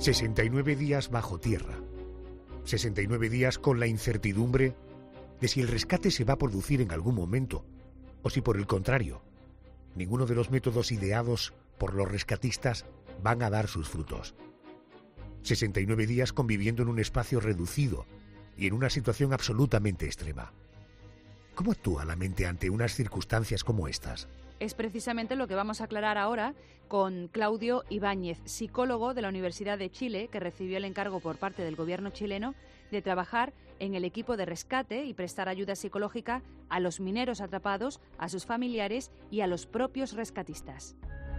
69 días bajo tierra. 69 días con la incertidumbre de si el rescate se va a producir en algún momento o si, por el contrario, ninguno de los métodos ideados por los rescatistas van a dar sus frutos. 69 días conviviendo en un espacio reducido y en una situación absolutamente extrema. ¿Cómo actúa la mente ante unas circunstancias como estas? Es precisamente lo que vamos a aclarar ahora con Claudio Ibáñez, psicólogo de la Universidad de Chile, que recibió el encargo por parte del gobierno chileno de trabajar en el equipo de rescate y prestar ayuda psicológica a los mineros atrapados, a sus familiares y a los propios rescatistas.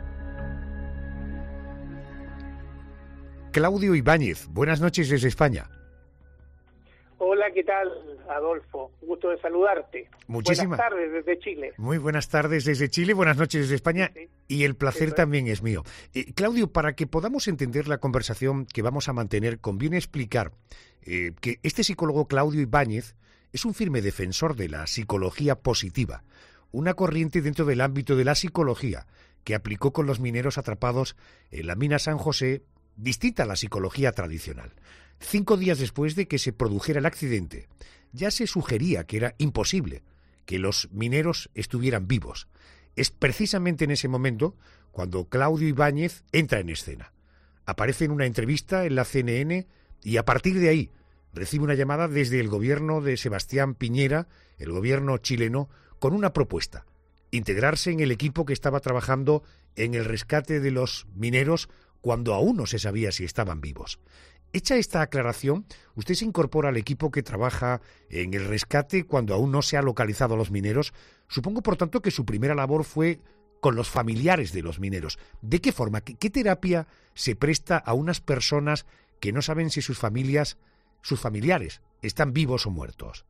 Claudio Ibáñez, buenas noches desde España. Hola, ¿qué tal, Adolfo? Gusto de saludarte. Muchísimas. Buenas tardes desde Chile. Muy buenas tardes desde Chile, buenas noches desde España, Sí. y el placer también es mío. Claudio, para que podamos entender la conversación que vamos a mantener, conviene explicar que este psicólogo Claudio Ibáñez es un firme defensor de la psicología positiva, una corriente dentro del ámbito de la psicología que aplicó con los mineros atrapados en la mina San José, distinta a la psicología tradicional. 5 días después de que se produjera el accidente, ya se sugería que era imposible que los mineros estuvieran vivos. Es precisamente en ese momento cuando Claudio Ibáñez entra en escena. Aparece en una entrevista en la CNN y a partir de ahí recibe una llamada desde el gobierno de Sebastián Piñera, el gobierno chileno, con una propuesta: integrarse en el equipo que estaba trabajando en el rescate de los mineros cuando aún no se sabía si estaban vivos. Hecha esta aclaración, usted se incorpora al equipo que trabaja en el rescate cuando aún no se ha localizado a los mineros. Supongo, por tanto, que su primera labor fue con los familiares de los mineros. ¿De qué forma? ¿Qué terapia se presta a unas personas que no saben si sus familiares están vivos o muertos?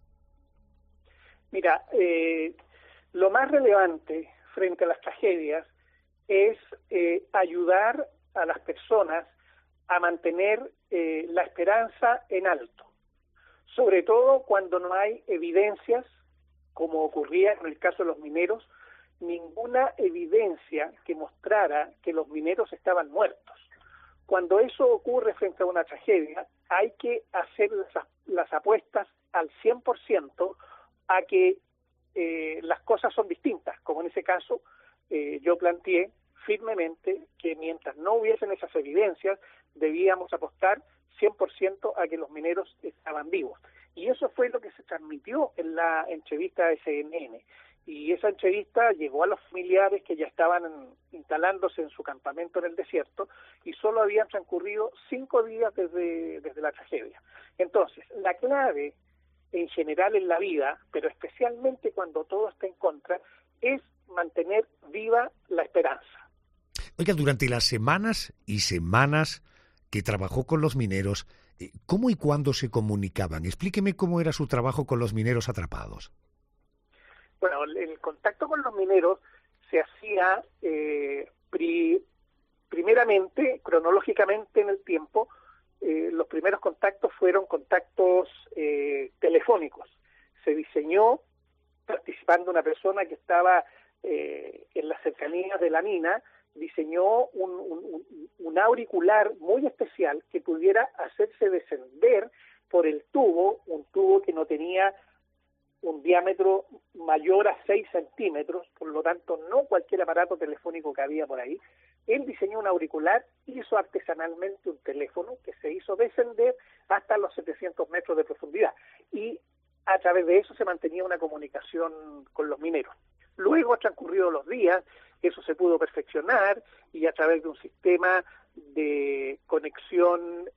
Mira, lo más relevante frente a las tragedias es ayudar a las personas a mantener la esperanza en alto, sobre todo cuando no hay evidencias, como ocurría en el caso de los mineros, ninguna evidencia que mostrara que los mineros estaban muertos. Cuando eso ocurre frente a una tragedia, hay que hacer las apuestas al 100% a que las cosas son distintas, como en ese caso yo planteé firmemente que mientras no hubiesen esas evidencias, debíamos apostar 100% a que los mineros estaban vivos. Y eso fue lo que se transmitió en la entrevista de CNN. Y esa entrevista llegó a los familiares que ya estaban instalándose en su campamento en el desierto y solo habían transcurrido 5 días desde la tragedia. Entonces, la clave en general en la vida, pero especialmente cuando todo está en contra, es mantener viva la esperanza. Oiga, durante las semanas y semanas que trabajó con los mineros, ¿cómo y cuándo se comunicaban? Explíqueme cómo era su trabajo con los mineros atrapados. Bueno, el contacto con los mineros se hacía primeramente, cronológicamente en el tiempo. Los primeros contactos fueron contactos telefónicos. Se diseñó participando una persona que estaba en las cercanías de la mina, diseñó un auricular muy especial que pudiera hacerse descender por el tubo, un tubo que no tenía un diámetro mayor a 6 centímetros, por lo tanto no cualquier aparato telefónico que había por ahí. Él diseñó un auricular, hizo artesanalmente un teléfono que se hizo descender hasta los 700 metros de profundidad y a través de eso se mantenía una comunicación con los mineros. Luego, transcurridos los días, eso se pudo perfeccionar y a través de un sistema de conexión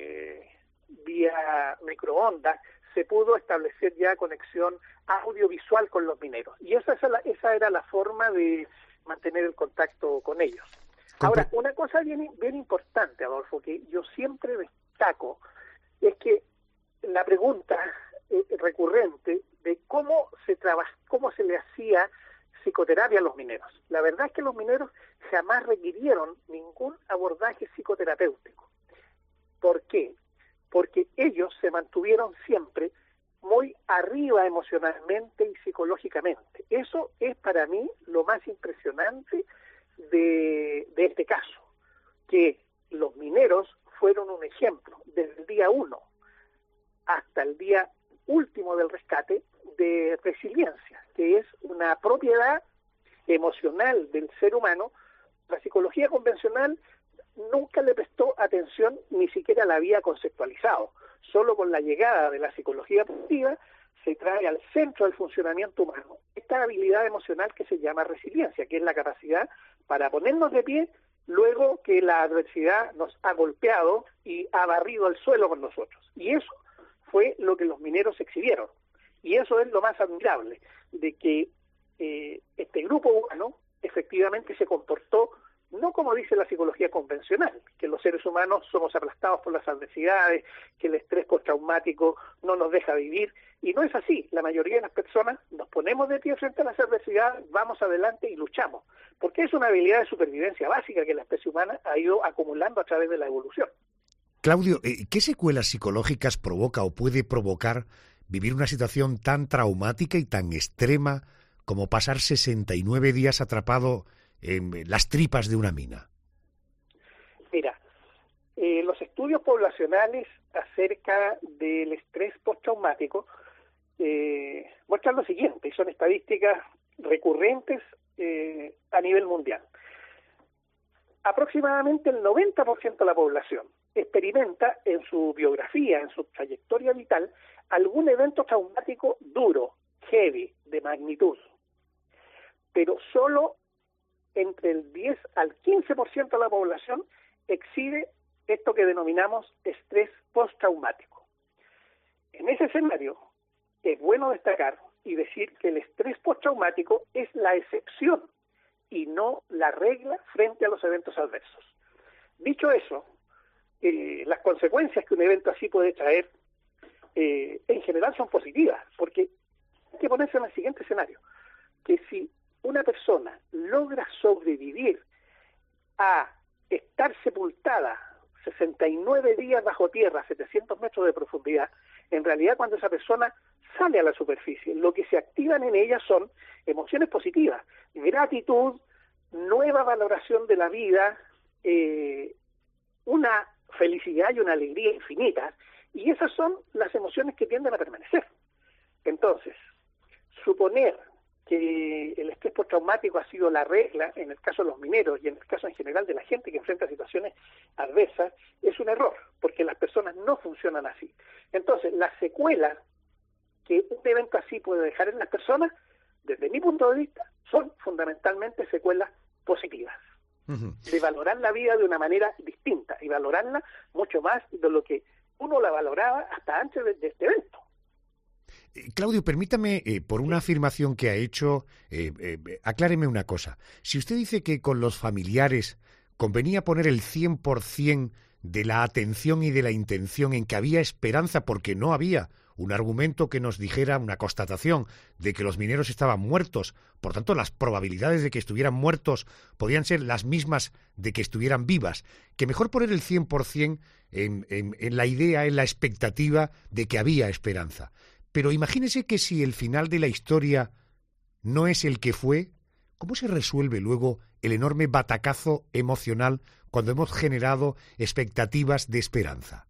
vía microondas se pudo establecer ya conexión audiovisual con los mineros. Y esa era la forma de mantener el contacto con ellos. Ahora, una cosa bien importante, Adolfo, que yo siempre destaco, es que la pregunta recurrente de cómo se le hacía psicoterapia a los mineros. La verdad es que los mineros jamás requirieron ningún abordaje psicoterapéutico. ¿Por qué? Porque ellos se mantuvieron siempre muy arriba emocionalmente y psicológicamente. Eso es para mí lo más impresionante de este caso, que los mineros fueron un ejemplo desde el día 1 hasta el día último del rescate de resiliencia, que es una propiedad emocional del ser humano. La psicología convencional nunca le prestó atención, ni siquiera la había conceptualizado. Solo con la llegada de la psicología positiva se trae al centro del funcionamiento humano esta habilidad emocional que se llama resiliencia, que es la capacidad para ponernos de pie luego que la adversidad nos ha golpeado y ha barrido el suelo con nosotros. Y eso fue lo que los mineros exhibieron. Y eso es lo más admirable, de que este grupo humano efectivamente se comportó no como dice la psicología convencional, que los seres humanos somos aplastados por las adversidades, que el estrés postraumático no nos deja vivir, y no es así. La mayoría de las personas nos ponemos de pie frente a las adversidades, vamos adelante y luchamos, porque es una habilidad de supervivencia básica que la especie humana ha ido acumulando a través de la evolución. Claudio, ¿qué secuelas psicológicas provoca o puede provocar vivir una situación tan traumática y tan extrema como pasar 69 días atrapado en las tripas de una mina? Mira, los estudios poblacionales acerca del estrés postraumático muestran lo siguiente, y son estadísticas recurrentes a nivel mundial. Aproximadamente el 90% de la población experimenta en su biografía, en su trayectoria vital, algún evento traumático duro, heavy, de magnitud. Pero solo entre el 10 al 15% de la población exhibe esto que denominamos estrés postraumático. En ese escenario, es bueno destacar y decir que el estrés postraumático es la excepción y no la regla frente a los eventos adversos. Dicho eso, las consecuencias que un evento así puede traer en general son positivas, porque hay que ponerse en el siguiente escenario, que si una persona logra sobrevivir a estar sepultada 69 días bajo tierra, a 700 metros de profundidad, en realidad cuando esa persona sale a la superficie, lo que se activan en ella son emociones positivas, gratitud, nueva valoración de la vida, una felicidad y una alegría infinitas, y esas son las emociones que tienden a permanecer. Entonces, suponer que el estrés postraumático ha sido la regla en el caso de los mineros y en el caso en general de la gente que enfrenta situaciones adversas es un error, porque las personas no funcionan así. Entonces, las secuelas que un evento así puede dejar en las personas, desde mi punto de vista, son fundamentalmente secuelas positivas, de valorar la vida de una manera distinta y valorarla mucho más de lo que uno la valoraba hasta antes de este evento. Claudio, permítame, por una afirmación que ha hecho, acláreme una cosa. Si usted dice que con los familiares convenía poner el 100% de la atención y de la intención en que había esperanza porque no había un argumento que nos dijera, una constatación de que los mineros estaban muertos, por tanto las probabilidades de que estuvieran muertos podían ser las mismas de que estuvieran vivas, que mejor poner el 100% en la idea, en la expectativa de que había esperanza. Pero imagínese que si el final de la historia no es el que fue, ¿cómo se resuelve luego el enorme batacazo emocional cuando hemos generado expectativas de esperanza?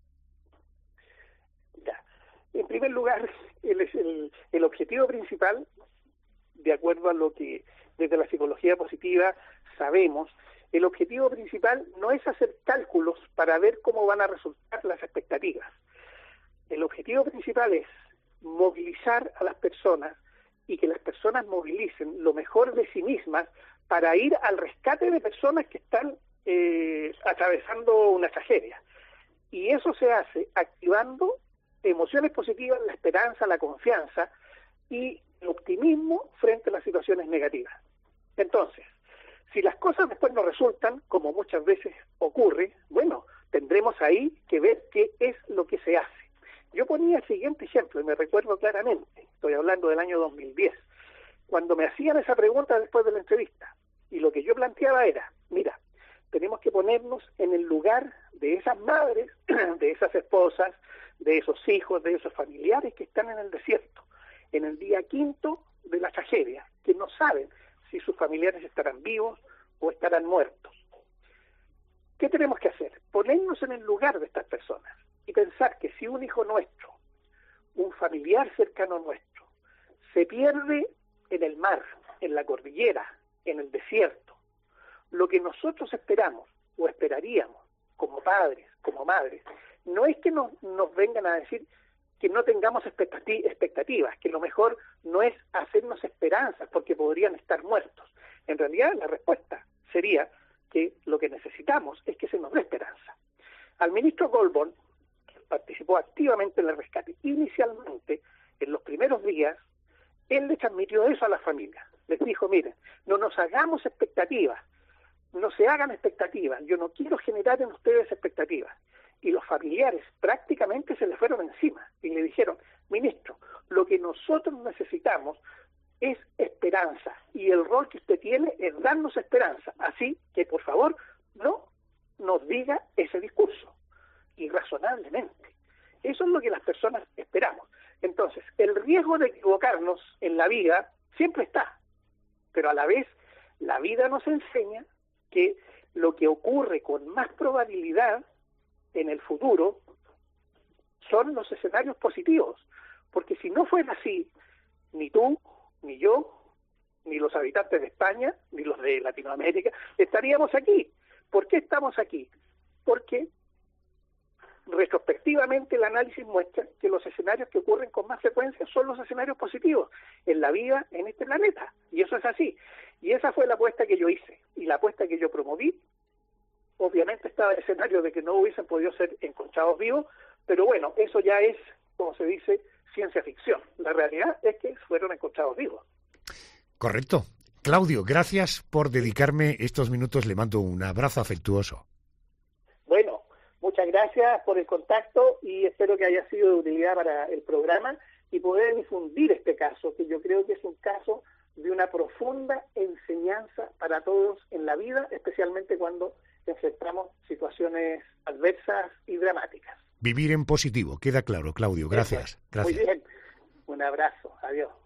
Ya. En primer lugar, el objetivo principal, de acuerdo a lo que desde la psicología positiva sabemos, el objetivo principal no es hacer cálculos para ver cómo van a resultar las expectativas. El objetivo principal es movilizar a las personas y que las personas movilicen lo mejor de sí mismas para ir al rescate de personas que están atravesando una tragedia. Y eso se hace activando emociones positivas, la esperanza, la confianza y el optimismo frente a las situaciones negativas. Entonces, si las cosas después no resultan, como muchas veces ocurre, bueno, tendremos ahí que ver qué es lo que se hace. Yo ponía el siguiente ejemplo, y me recuerdo claramente, estoy hablando del año 2010, cuando me hacían esa pregunta después de la entrevista, y lo que yo planteaba era, mira, tenemos que ponernos en el lugar de esas madres, de esas esposas, de esos hijos, de esos familiares que están en el desierto, en el día 5 de la tragedia, que no saben si sus familiares estarán vivos o estarán muertos. ¿Qué tenemos que hacer? ponernos en el lugar de estas personas y pensar que si un hijo nuestro, un familiar cercano nuestro, se pierde en el mar, en la cordillera, en el desierto, lo que nosotros esperamos o esperaríamos como padres, como madres, no es que nos vengan a decir que no tengamos expectativas, que lo mejor no es hacernos esperanzas porque podrían estar muertos. En realidad la respuesta sería que lo que necesitamos es que se nos dé esperanza. Al ministro Goldborn, que participó activamente en el rescate, inicialmente, en los primeros días, él le transmitió eso a las familias. Les dijo, miren, no nos hagamos expectativas, no se hagan expectativas, yo no quiero generar en ustedes expectativas. Y los familiares prácticamente se le fueron encima y le dijeron, ministro, lo que nosotros necesitamos es esperanza y el rol que usted tiene es darnos esperanza, así que por favor no nos diga ese discurso, y razonablemente. Eso es lo que las personas esperamos. Entonces, el riesgo de equivocarnos en la vida siempre está, pero a la vez la vida nos enseña que lo que ocurre con más probabilidad en el futuro son los escenarios positivos, porque si no fuera así, ni tú, ni yo, ni los habitantes de España, ni los de Latinoamérica, estaríamos aquí. ¿Por qué estamos aquí? Porque retrospectivamente el análisis muestra que los escenarios que ocurren con más frecuencia son los escenarios positivos en la vida en este planeta, y eso es así. Y esa fue la apuesta que yo hice, y la apuesta que yo promoví. Obviamente estaba el escenario de que no hubiesen podido ser encontrados vivos, pero bueno, eso ya es, como se dice, ciencia ficción. La realidad es que fueron encontrados vivos. Correcto. Claudio, gracias por dedicarme estos minutos. Le mando un abrazo afectuoso. Bueno, muchas gracias por el contacto y espero que haya sido de utilidad para el programa y poder difundir este caso, que yo creo que es un caso de una profunda enseñanza para todos en la vida, especialmente cuando enfrentamos situaciones adversas y dramáticas. Vivir en positivo, queda claro, Claudio. Gracias. Muy bien. Un abrazo. Adiós.